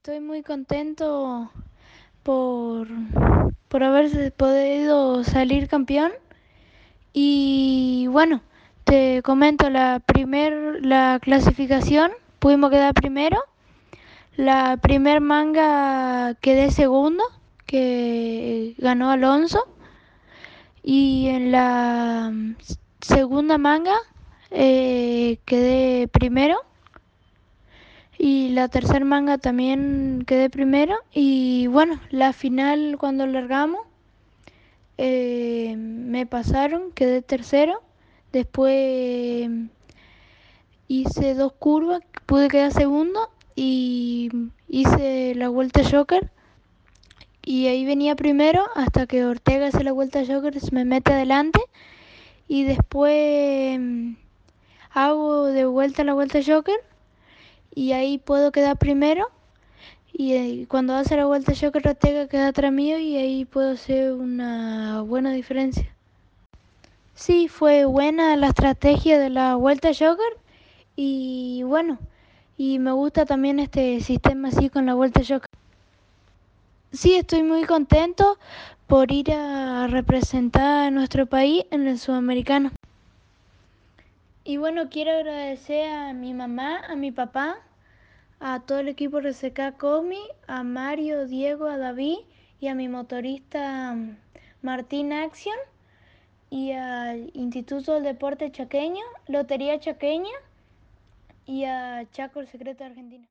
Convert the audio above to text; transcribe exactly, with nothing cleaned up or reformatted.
Estoy muy contento por, por haber podido salir campeón. Y bueno, te comento la primer la clasificación, pudimos quedar primero. La primer manga quedé segundo, que ganó Alonso. Y en la segunda manga eh, quedé primero. Y la tercer manga también quedé primero. Y bueno, la final cuando largamos eh, me pasaron, quedé tercero. Después hice dos curvas, pude quedar segundo y hice la vuelta Joker. Y ahí venía primero hasta que Ortega hace la vuelta Joker, se me mete adelante. Y después hago de vuelta la vuelta Joker y ahí puedo quedar primero. Y eh, cuando hace la vuelta yo que Ortega queda atrás mío y ahí puedo hacer una buena diferencia. Sí, fue buena la estrategia de la vuelta Joker y bueno, y me gusta también este sistema así con la vuelta Joker. Sí, estoy muy contento por ir a representar a nuestro país en el sudamericano. Y bueno, quiero agradecer a mi mamá, a mi papá, a todo el equipo R C K Comi, a Mario, Diego, a David y a mi motorista Martín Action y al Instituto del Deporte Chaqueño, Lotería Chaqueña y a Chaco el Secreto de Argentina.